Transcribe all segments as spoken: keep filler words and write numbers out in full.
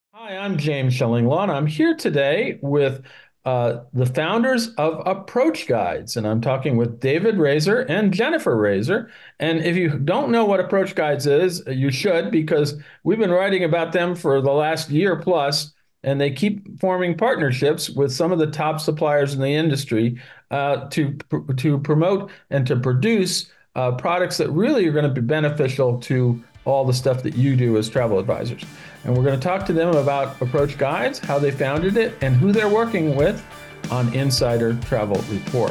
Hi, I'm James Shillinglaw. I'm here today with uh, the founders of Approach Guides, and I'm talking with David Razor and Jennifer Razor. And if you don't know what Approach Guides is, you should, because we've been writing about them for the last year plus, and they keep forming partnerships with some of the top suppliers in the industry uh, to to promote and to produce uh, products that really are going to be beneficial to all the stuff that you do as travel advisors. And we're going to talk to them about Approach Guides, how they founded it, and who they're working with on Insider Travel Report.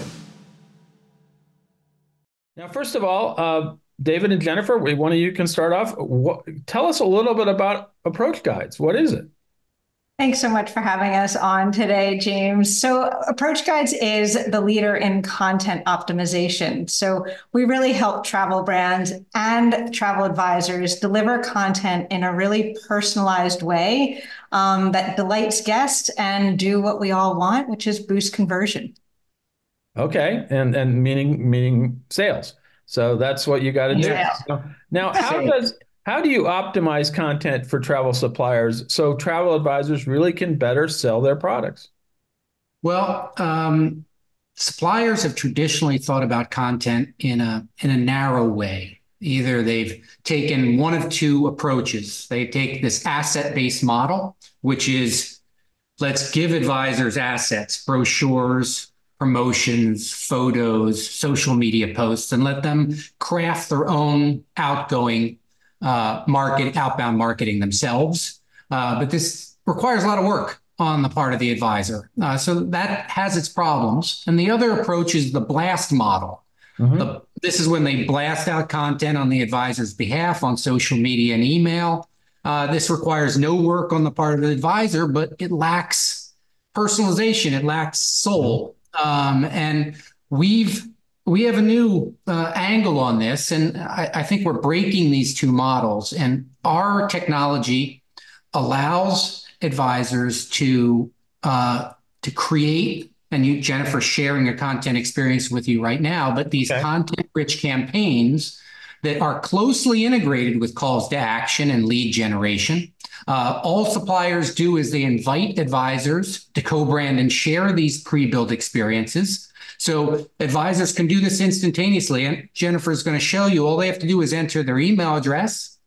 Now, first of all, uh, David and Jennifer, one of you can start off. What, tell us a little bit about Approach Guides. What is it? Thanks so much for having us on today, James. So, Approach Guides is the leader in content optimization. So, we really help travel brands and travel advisors deliver content in a really personalized way um, that delights guests and do what we all want, which is boost conversion. Okay, and and meaning meaning sales. So that's what you got to do. Yeah. Now, now, how So, does how do you optimize content for travel suppliers so travel advisors really can better sell their products? Well, um, suppliers have traditionally thought about content in a in a narrow way. Either they've taken one of two approaches. They take this asset-based model, which is let's give advisors assets, brochures, promotions, photos, social media posts, and let them craft their own outgoing uh, market, outbound marketing themselves. Uh, but this requires a lot of work on the part of the advisor. Uh, so that has its problems. And the other approach is the blast model. Mhm. The, this is when they blast out content on the advisor's behalf on social media and email. Uh, this requires no work on the part of the advisor, but it lacks personalization. It lacks soul. Um, and we've we have a new uh, angle on this, and I, I think we're breaking these two models. And our technology allows advisors to uh, to create, and you, Jennifer, sharing a content experience with you right now, but these Okay. content-rich campaigns that are closely integrated with calls to action and lead generation. Uh, all suppliers do is they invite advisors to co-brand and share these pre-built experiences. So advisors can do this instantaneously. And Jennifer's going to show you all they have to do is enter their email address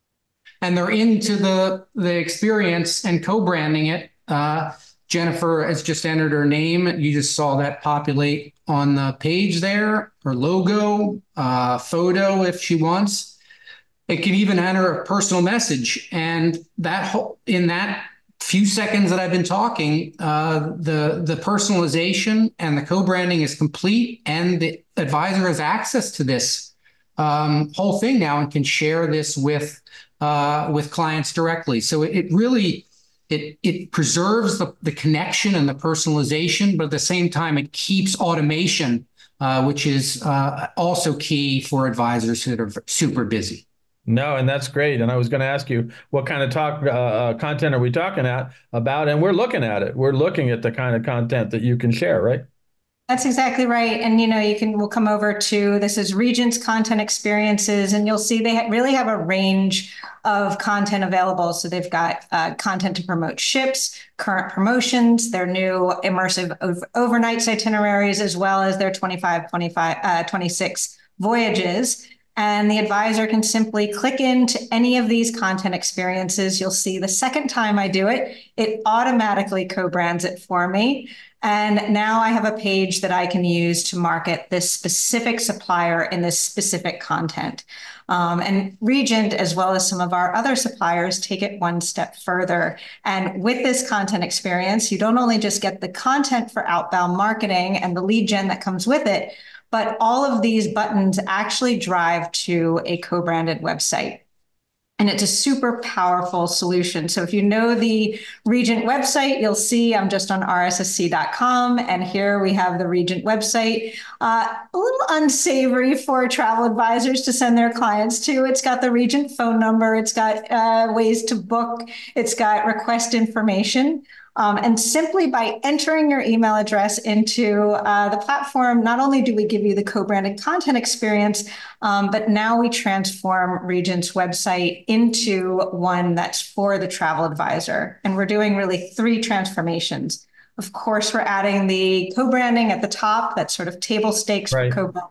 and they're into the, the experience and co-branding it. Uh, Jennifer has just entered her name. You just saw that populate on the page there, her logo, uh, photo if she wants. It can even enter a personal message. And that whole, in that few seconds that I've been talking, uh, the, the personalization and the co-branding is complete, and the advisor has access to this um, whole thing now and can share this with uh, with clients directly. So it, it really it it preserves the, the connection and the personalization, but at the same time, it keeps automation, uh, which is uh, also key for advisors that are super busy. No, and that's great. And I was going to ask you, what kind of talk uh, uh, content are we talking at about? And we're looking at it. We're looking at the kind of content that you can share, right? That's exactly right. And, you know, you can, we'll come over to, this is Regent's content experiences, and you'll see they ha- really have a range of content available. So they've got uh, content to promote ships, current promotions, their new immersive ov- overnights itineraries, as well as their twenty-five, twenty-five, uh, twenty-six voyages. And the advisor can simply click into any of these content experiences. You'll see the second time I do it, it automatically co-brands it for me. And now I have a page that I can use to market this specific supplier in this specific content. Um, and Regent, as well as some of our other suppliers, take it one step further. And with this content experience, you don't only just get the content for outbound marketing and the lead gen that comes with it, but all of these buttons actually drive to a co-branded website. And it's a super powerful solution. So if you know the Regent website, you'll see I'm just on R S S C dot com. And here we have the Regent website. Uh, a little unsavory for travel advisors to send their clients to. It's got the Regent phone number. It's got uh, ways to book. It's got request information. Um, and simply by entering your email address into uh, the platform, not only do we give you the co-branded content experience, um, but now we transform Regent's website into one that's for the travel advisor. And we're doing really three transformations. Of course, we're adding the co-branding at the top. That's sort of table stakes Right. for co-branding.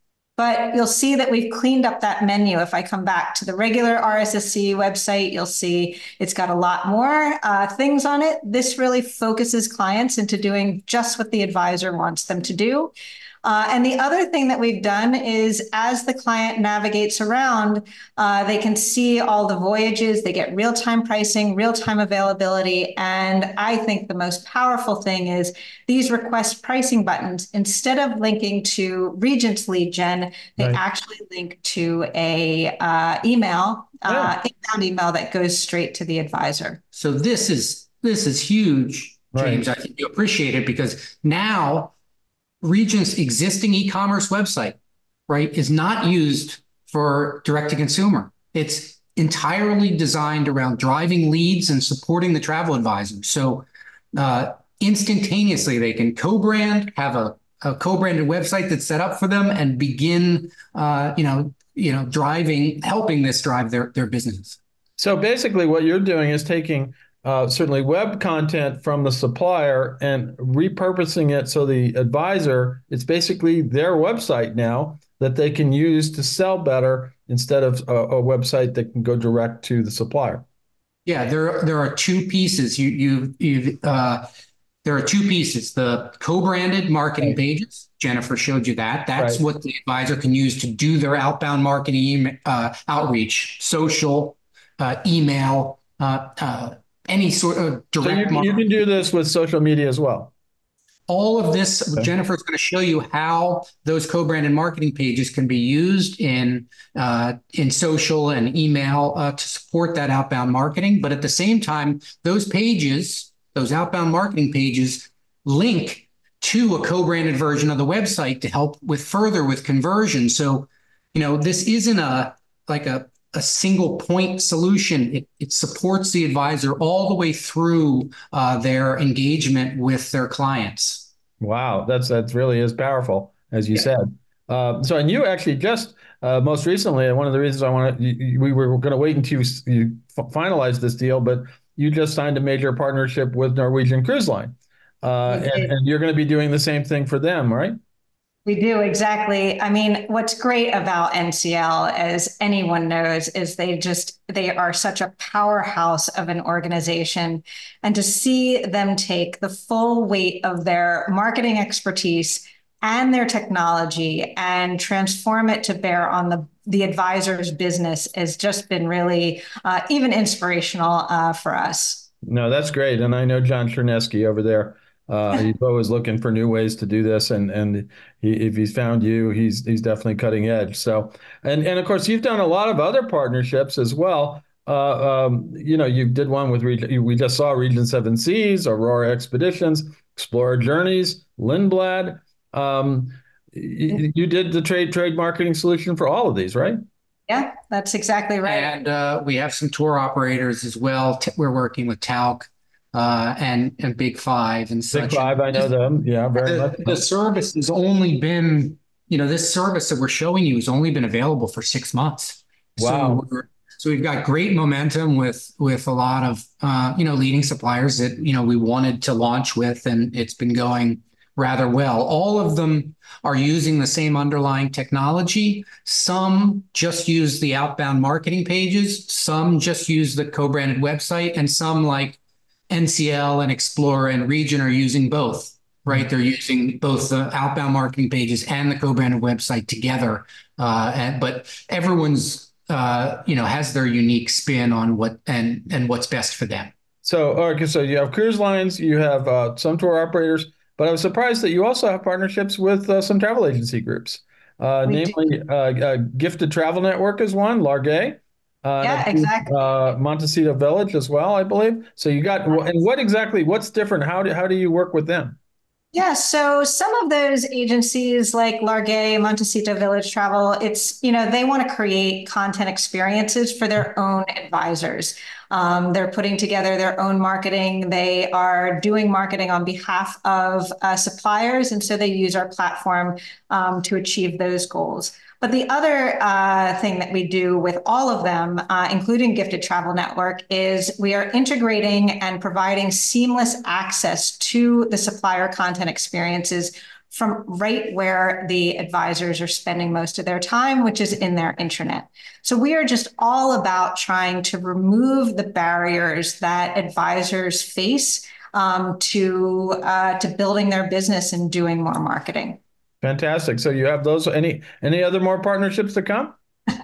But you'll see that we've cleaned up that menu. If I come back to the regular R S S C website, you'll see it's got a lot more uh, things on it. This really focuses clients into doing just what the advisor wants them to do. Uh, and the other thing that we've done is as the client navigates around, uh, they can see all the voyages, they get real-time pricing, real-time availability. And I think the most powerful thing is these request pricing buttons, instead of linking to Regent's lead gen, they Right. actually link to a uh, email, uh, inbound email that goes straight to the advisor. So this is this is huge, James. Right. I think you appreciate it because now Regent's existing e-commerce website, right, is not used for direct to consumer. It's entirely designed around driving leads and supporting the travel advisor. So uh, instantaneously, they can co-brand, have a, a co-branded website that's set up for them, and begin, uh, you know, you know, driving, helping this drive their their business. So basically, what you're doing is taking uh, certainly web content from the supplier and repurposing it so the advisor, it's basically their website now that they can use to sell better instead of a, a website that can go direct to the supplier. Yeah, there there are two pieces. You you you uh, there are two pieces. The co-branded marketing Right. pages. Jennifer showed you that. That's Right. what the advisor can use to do their outbound marketing uh, outreach, social, uh, email, uh, uh, any sort of So direct you, you marketing. can do this with social media as well. All of this, Okay. Jennifer is going to show you how those co-branded marketing pages can be used in uh, in social and email uh, to support that outbound marketing. But at the same time, those pages, those outbound marketing pages, link to a co-branded version of the website to help with further with conversion. So, you know, this isn't a like a a single point solution. It, it supports the advisor all the way through uh, their engagement with their clients. Wow, that's that really is powerful, as you Yeah. said. Uh, so, and you actually just uh, most recently, and one of the reasons I want to, we were going to wait until you, you finalize this deal, but you just signed a major partnership with Norwegian Cruise Line, uh, and, and you're going to be doing the same thing for them, right? We do, exactly. I mean, what's great about N C L, as anyone knows, is they just, they are such a powerhouse of an organization. And to see them take the full weight of their marketing expertise and their technology and transform it to bear on the, the advisor's business has just been really uh, even inspirational uh, for us. No, that's great. And I know John Chernesky over there. Uh, he's always looking for new ways to do this, and and he, if he's found you, he's he's definitely cutting edge. So, and and of course, you've done a lot of other partnerships as well. Uh, um, you know, you did one with Regent. We just saw Regent Seven Seas, Aurora Expeditions, Explorer Journeys, Lindblad. Um, you, you did the trade trade marketing solution for all of these, right? Yeah, that's exactly right. And uh, we have some tour operators as well. T- we're working with Talc uh, and and Big Five and such. Big Five, I know them. Yeah, very much. The, the service has only been, you know, this service that we're showing you has only been available for six months. Wow. So, we're, so we've got great momentum with with a lot of, uh, you know, leading suppliers that, you know, we wanted to launch with, and it's been going rather well. All of them are using the same underlying technology. Some just use the outbound marketing pages. Some just use the co-branded website, and some like N C L and Explorer and Regent are using both, right? They're using both the outbound marketing pages and the co-branded website together. Uh, and, but everyone's, uh, you know, has their unique spin on what and and what's best for them. So, okay, so you have cruise lines, you have uh, some tour operators, but I was surprised that you also have partnerships with uh, some travel agency groups. Uh, namely, uh, uh, Gifted Travel Network is one, Largay. Uh, yeah, exactly. Uh, Montecito Village as well, I believe. So you got, and what exactly, what's different? How do how do you work with them? Yeah, so some of those agencies like Largay, Montecito Village Travel, it's, you know, they want to create content experiences for their own advisors. Um, they're putting together their own marketing. They are doing marketing on behalf of uh, suppliers, and so they use our platform um, to achieve those goals. But the other uh, thing that we do with all of them, uh, including Gifted Travel Network, is we are integrating and providing seamless access to the supplier content experiences from right where the advisors are spending most of their time, which is in their intranet. So we are just all about trying to remove the barriers that advisors face um, to uh, to building their business and doing more marketing. Fantastic. So you have those. Any any other more partnerships to come?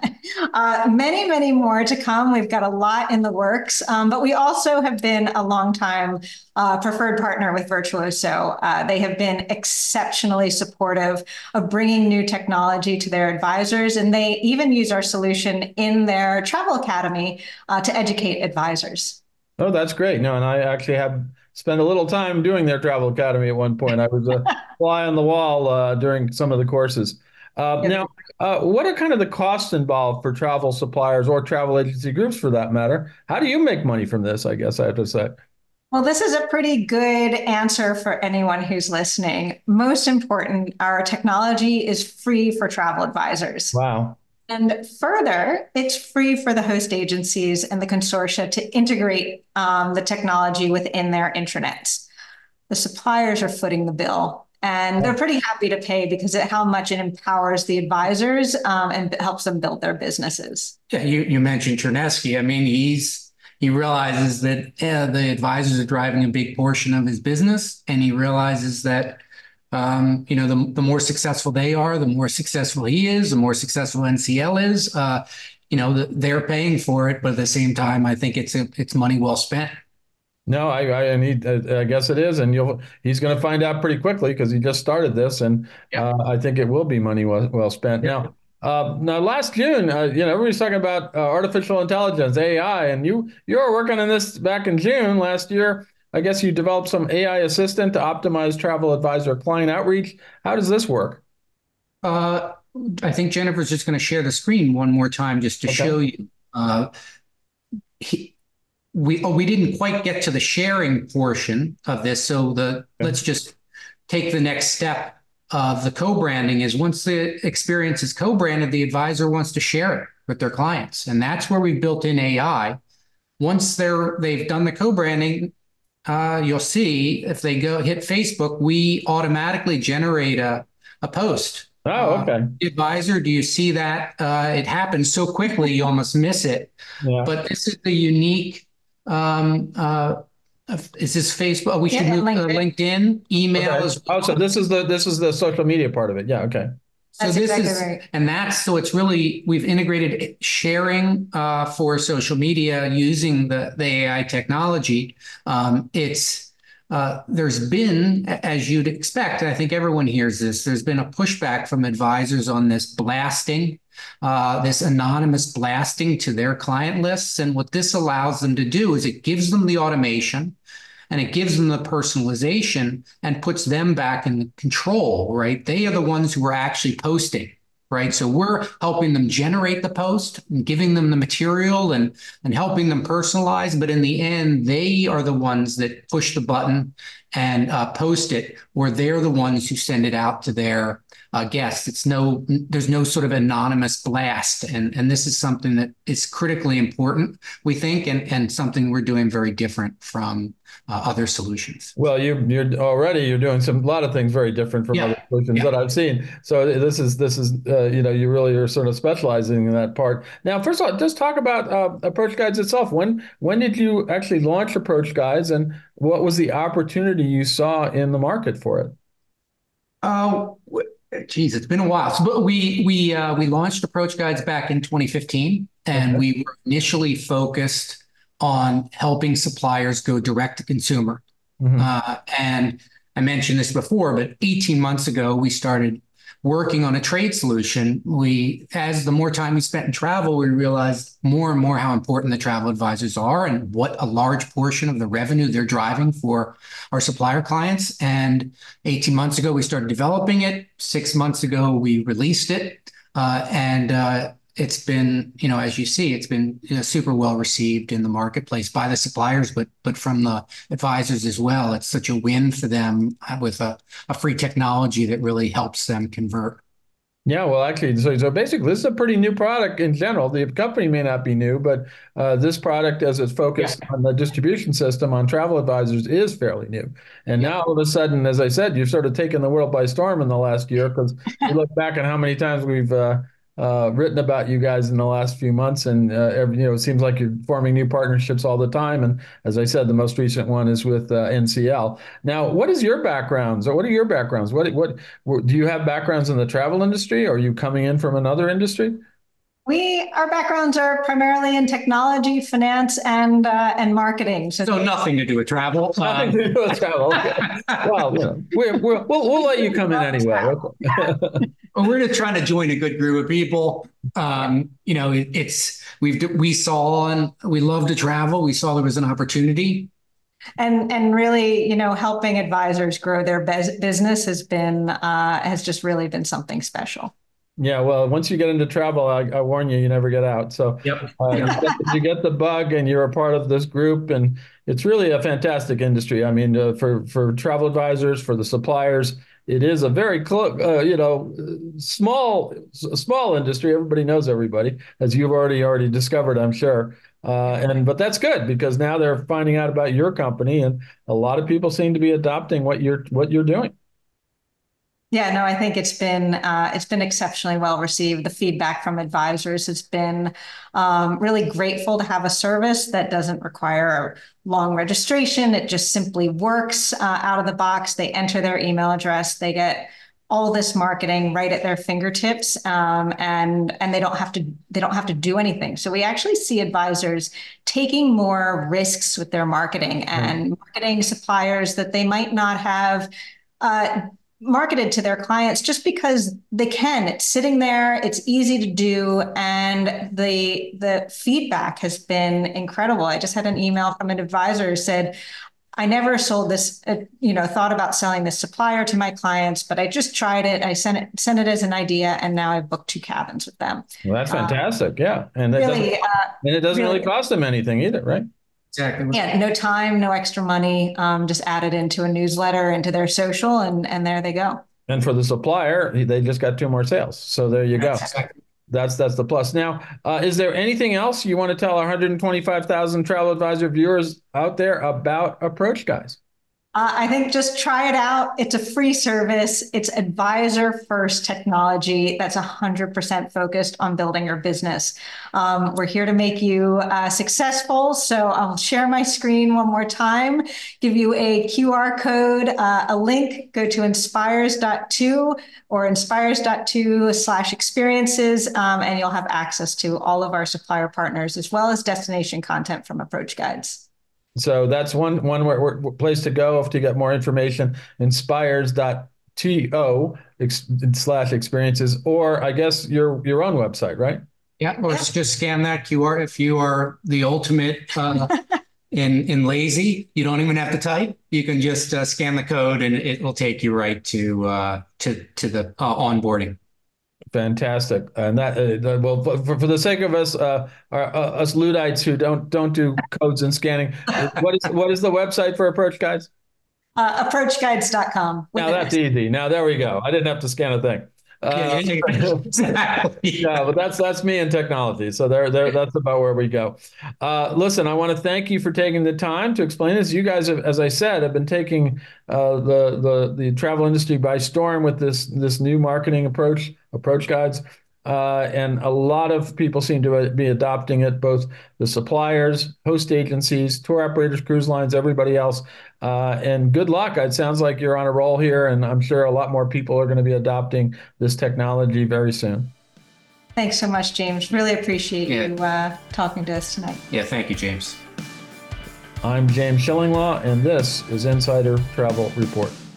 Uh, many, many more to come. We've got a lot in the works, um, but we also have been a long time uh, preferred partner with Virtuoso. Uh, they have been exceptionally supportive of bringing new technology to their advisors, and they even use our solution in their travel academy uh, to educate advisors. Oh, that's great. No, and I actually have spent a little time doing their travel academy at one point. I was a fly on the wall uh, during some of the courses. Uh, now, uh, what are kind of the costs involved for travel suppliers or travel agency groups for that matter? How do you make money from this? I guess I have to say. Well, this is a pretty good answer for anyone who's listening. Most important, our technology is free for travel advisors. Wow. And further, it's free for the host agencies and the consortia to integrate um, the technology within their intranets. The suppliers are footing the bill, and they're pretty happy to pay because of how much it empowers the advisors um, and helps them build their businesses. Yeah, you, you mentioned Chernesky. I mean, he's he realizes that uh, the advisors are driving a big portion of his business, and he realizes that Um, you know, the, the more successful they are, the more successful he is, the more successful N C L is. Uh, you know, the, they're paying for it, but at the same time, I think it's a, it's money well spent. No, I I, and he, I guess it is, and you'll he's going to find out pretty quickly because he just started this, and Yeah. uh, I think it will be money well, well spent. Yeah. Now, uh, now last June, uh, you know, everybody's talking about uh, artificial intelligence, A I, and you you were working on this back in June last year. I guess you developed some A I assistant to optimize travel advisor client outreach. How does this work? Uh, I think Jennifer's just going to share the screen one more time just to Okay. show you. Uh, he, we oh, we didn't quite get to the sharing portion of this, so the Okay. let's just take the next step of the co-branding. Is once the experience is co-branded, the advisor wants to share it with their clients, and that's where we built in A I. Once they're they've done the co-branding, uh, you'll see if they go hit Facebook, we automatically generate a, a post. Oh, okay. Uh, advisor, do you see that? Uh, it happens so quickly, you almost miss it. Yeah. But this is the unique, um, uh, is this Facebook? We should Yeah, move to LinkedIn. LinkedIn, email Okay. as well. Oh, so this is the this is the social media part of it. Yeah. Okay. So That's this exactly is, right. and that's, so it's really, we've integrated sharing uh, for social media using the, the A I technology. Um, it's, uh, there's been, as you'd expect, and I think everyone hears this, there's been a pushback from advisors on this blasting, uh, this anonymous blasting to their client lists. And what this allows them to do is it gives them the automation, and it gives them the personalization and puts them back in control, right? They are the ones who are actually posting, right? So we're helping them generate the post and giving them the material and, and helping them personalize. But in the end, they are the ones that push the button and uh, post it, or they're the ones who send it out to their uh, guests. It's no, there's no sort of anonymous blast. And, and this is something that is critically important, we think, and, and something we're doing very different from uh, other solutions. Well, you you're already you're doing some a lot of things very different from Yeah. other solutions Yeah. that I've seen. So this is this is uh, you know, you really are sort of specializing in that part. Now, first of all, just talk about uh, Approach Guides itself. When when did you actually launch Approach Guides, and what was the opportunity you saw in the market for it? Oh, geez, it's been a while. So, but we we uh, we launched Approach Guides back in twenty fifteen, and Okay. we were initially focused on helping suppliers go direct to consumer. Mhm. Uh, and I mentioned this before, but eighteen months ago, we started working on a trade solution, we, as the more time we spent in travel, we realized more and more how important the travel advisors are and what a large portion of the revenue they're driving for our supplier clients. And eighteen months ago, we started developing it. Six months ago, we released it. Uh, and uh, it's been, you know, as you see, it's been you know, super well received in the marketplace by the suppliers, but but from the advisors as well. It's such a win for them with a, a free technology that really helps them convert. Yeah, well, actually, so, so basically, this is a pretty new product in general. The company may not be new, but uh, this product, as it's focused yeah. on the distribution system on travel advisors, is fairly new. And yeah. now, all of a sudden, as I said, you've sort of taken the world by storm in the last year, because you look back at how many times we've uh, uh, written about you guys in the last few months, and uh, every, you know, it seems like you're forming new partnerships all the time. And as I said, the most recent one is with uh, N C L. Now, what is your backgrounds, or what are your backgrounds? What what do you have backgrounds in the travel industry, or are you coming in from another industry? We our backgrounds are primarily in technology, finance, and uh, and marketing. So, so nothing to do with travel. Nothing um, to do with travel. Okay. Well, you know, we're, we're, we'll we'll let you come in anyway. Well, we're just trying to join a good group of people. Um, you know, it, it's we've we saw and we love to travel. We saw there was an opportunity. And and really, you know, helping advisors grow their business has been uh, has just really been something special. Yeah, well, once you get into travel, I, I warn you, you never get out. So yep. uh, you, get, you get the bug, and you're a part of this group, and it's really a fantastic industry. I mean, uh, for for travel advisors, for the suppliers, it is a very close, uh, you know, small small industry. Everybody knows everybody, as you've already already discovered, I'm sure. Uh, and but that's good, because now they're finding out about your company, and a lot of people seem to be adopting what you're what you're doing. Yeah, no, I think it's been uh, it's been exceptionally well received. The feedback from advisors has been um, really grateful to have a service that doesn't require a long registration. It just simply works uh, out of the box. They enter their email address, they get all this marketing right at their fingertips, um, and and they don't have to they don't have to do anything. So we actually see advisors taking more risks with their marketing and mm. marketing suppliers that they might not have Uh, marketed to their clients just because they can. It's sitting there, it's easy to do, and the the feedback has been incredible. I just had an email from an advisor who said, I never sold this, uh, you know, thought about selling this supplier to my clients, but I just tried it. I sent it, sent it as an idea, and now I've booked two cabins with them. Well, that's fantastic. Um, yeah. And, really, uh, and it doesn't really, really cost them anything either, right? Exactly. Yeah, no time, no extra money, um, just added into a newsletter, into their social, and and there they go. And for the supplier, they just got two more sales. So there you go. Exactly. That's that's the plus. Now, uh, is there anything else you want to tell our one hundred twenty-five thousand Travel Advisor viewers out there about Approach Guides? Uh, I think just try it out. It's a free service. It's advisor-first technology that's one hundred percent focused on building your business. Um, we're here to make you uh, successful. So I'll share my screen one more time, give you a Q R code, uh, a link, go to inspires dot two or inspires dot two slash experiences, um, and you'll have access to all of our supplier partners, as well as destination content from Approach Guides. So that's one one where, where, place to go if to get more information, inspires dot to slash experiences, or I guess your your own website, right? Yeah, or yeah. just scan that Q R if you are the ultimate uh, in in lazy. You don't even have to type. You can just uh, scan the code, and it will take you right to uh, to to the uh, onboarding. Fantastic, and that uh, well for, for the sake of us, uh, our, uh, us Luddites who don't don't do codes and scanning, what is what is the website for Approach Guides? Uh, approach guides dot com. Now that's easy. Now there we go. I didn't have to scan a thing. Uh, yeah, yeah, exactly. Yeah, but that's that's me and technology. So there, there, that's about where we go. Uh, listen, I want to thank you for taking the time to explain this. You guys have, as I said, have been taking uh, the the the travel industry by storm with this this new marketing approach, Approach Guides. Uh, and a lot of people seem to be adopting it, both the suppliers, host agencies, tour operators, cruise lines, everybody else. Uh, and good luck. It sounds like you're on a roll here, and I'm sure a lot more people are going to be adopting this technology very soon. Thanks so much, James. Really appreciate yeah. you uh, talking to us tonight. Yeah, thank you, James. I'm James Shillinglaw, and this is Insider Travel Report.